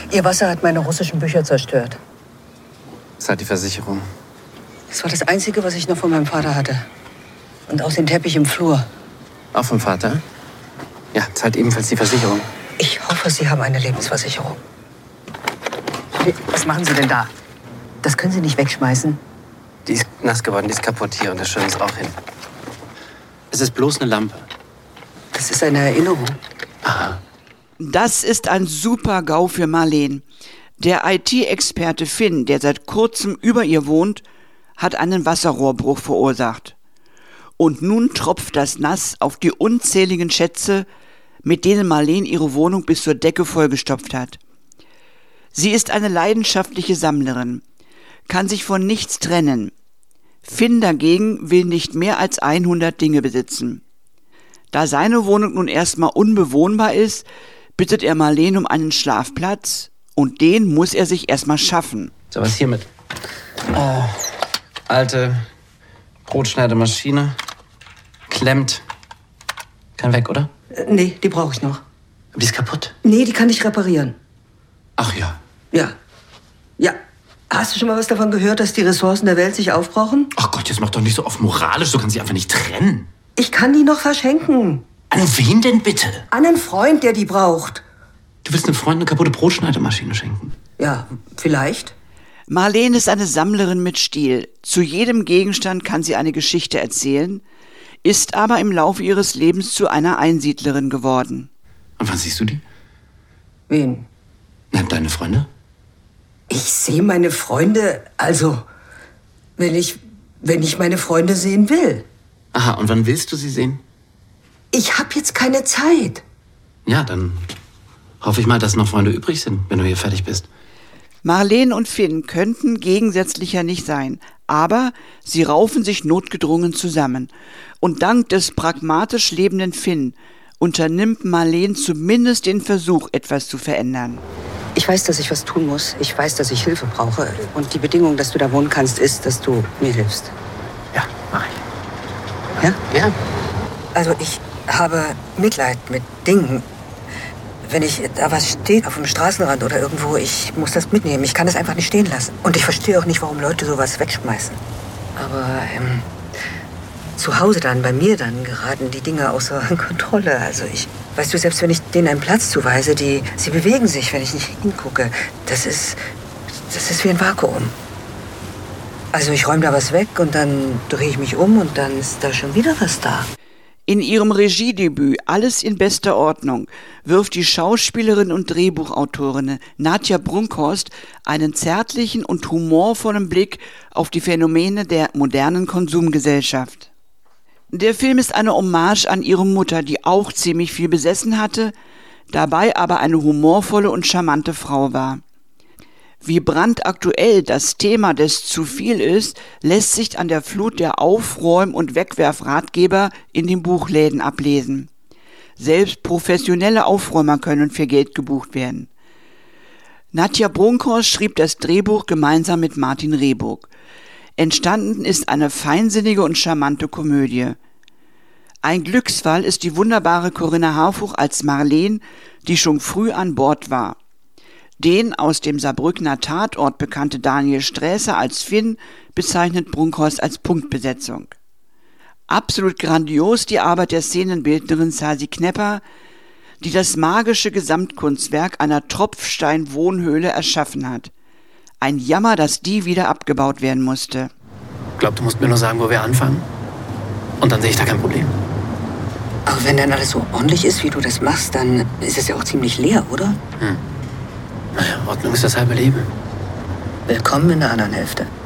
Ihr Wasser hat meine russischen Bücher zerstört. Zahlt die Versicherung. Das war das Einzige, was ich noch von meinem Vater hatte. Und auch den Teppich im Flur. Auch vom Vater? Ja, zahlt ebenfalls die Versicherung. Ich hoffe, Sie haben eine Lebensversicherung. Was machen Sie denn da? Das können Sie nicht wegschmeißen. Die ist nass geworden, die ist kaputt hier und der Schirm ist auch hin. Es ist bloß eine Lampe. Das ist eine Erinnerung. Aha. Das ist ein super GAU für Marleen. Der IT-Experte Finn, der seit kurzem über ihr wohnt, hat einen Wasserrohrbruch verursacht. Und nun tropft das Nass auf die unzähligen Schätze, mit denen Marleen ihre Wohnung bis zur Decke vollgestopft hat. Sie ist eine leidenschaftliche Sammlerin, kann sich von nichts trennen. Finn dagegen will nicht mehr als 100 Dinge besitzen. Da seine Wohnung nun erstmal unbewohnbar ist, bittet er Marleen um einen Schlafplatz und den muss er sich erstmal schaffen. So, was hiermit? Alte Brotschneidemaschine. Klemmt. Kann weg, oder? Nee, die brauche ich noch. Aber die ist kaputt. Nee, die kann ich reparieren. Ach ja. Ja. Ja. Hast du schon mal was davon gehört, dass die Ressourcen der Welt sich aufbrauchen? Ach Gott, jetzt mach doch nicht so oft moralisch, so kann sie einfach nicht trennen. Ich kann die noch verschenken. An wen denn bitte? An einen Freund, der die braucht. Du willst einem Freund eine kaputte Brotschneidemaschine schenken? Ja, vielleicht. Marleen ist eine Sammlerin mit Stil. Zu jedem Gegenstand kann sie eine Geschichte erzählen, ist aber im Laufe ihres Lebens zu einer Einsiedlerin geworden. Und wann siehst du die? Wen? Na, deine Freunde? Ich sehe meine Freunde, also, wenn ich meine Freunde sehen will. Aha, und wann willst du sie sehen? Ich habe jetzt keine Zeit. Ja, dann hoffe ich mal, dass noch Freunde übrig sind, wenn du hier fertig bist. Marleen und Finn könnten gegensätzlicher nicht sein, aber sie raufen sich notgedrungen zusammen. Und dank des pragmatisch lebenden Finn unternimmt Marleen zumindest den Versuch, etwas zu verändern. Ich weiß, dass ich was tun muss. Ich weiß, dass ich Hilfe brauche. Und die Bedingung, dass du da wohnen kannst, ist, dass du mir hilfst. Ja, mach ich. Ja? Ja. Also ich habe Mitleid mit Dingen. Wenn da was steht auf dem Straßenrand oder irgendwo, ich muss das mitnehmen. Ich kann das einfach nicht stehen lassen. Und ich verstehe auch nicht, warum Leute sowas wegschmeißen. Aber zu Hause dann, bei mir dann, geraten die Dinge außer Kontrolle. Also weißt du, selbst wenn ich denen einen Platz zuweise, sie bewegen sich, wenn ich nicht hingucke. Das ist wie ein Vakuum. Also ich räume da was weg und dann drehe ich mich um und dann ist da schon wieder was da. In ihrem Regiedebüt Alles in bester Ordnung wirft die Schauspielerin und Drehbuchautorin Nadja Brunkhorst einen zärtlichen und humorvollen Blick auf die Phänomene der modernen Konsumgesellschaft. Der Film ist eine Hommage an ihre Mutter, die auch ziemlich viel besessen hatte, dabei aber eine humorvolle und charmante Frau war. Wie brandaktuell das Thema des zu viel ist, lässt sich an der Flut der Aufräum- und Wegwerfratgeber in den Buchläden ablesen. Selbst professionelle Aufräumer können für Geld gebucht werden. Nadja Brunkhorst schrieb das Drehbuch gemeinsam mit Martin Rehburg. Entstanden ist eine feinsinnige und charmante Komödie. Ein Glücksfall ist die wunderbare Corinna Harfuch als Marleen, die schon früh an Bord war. Den aus dem Saarbrückener Tatort bekannte Daniel Sträßer als Finn bezeichnet Brunkhorst als Punktbesetzung. Absolut grandios die Arbeit der Szenenbildnerin Sasi Knepper, die das magische Gesamtkunstwerk einer Tropfsteinwohnhöhle erschaffen hat. Ein Jammer, dass die wieder abgebaut werden musste. Ich glaube, du musst mir nur sagen, wo wir anfangen. Und dann sehe ich da kein Problem. Aber wenn dann alles so ordentlich ist, wie du das machst, dann ist es ja auch ziemlich leer, oder? Naja, Ordnung ist das halbe Leben. Willkommen in der anderen Hälfte.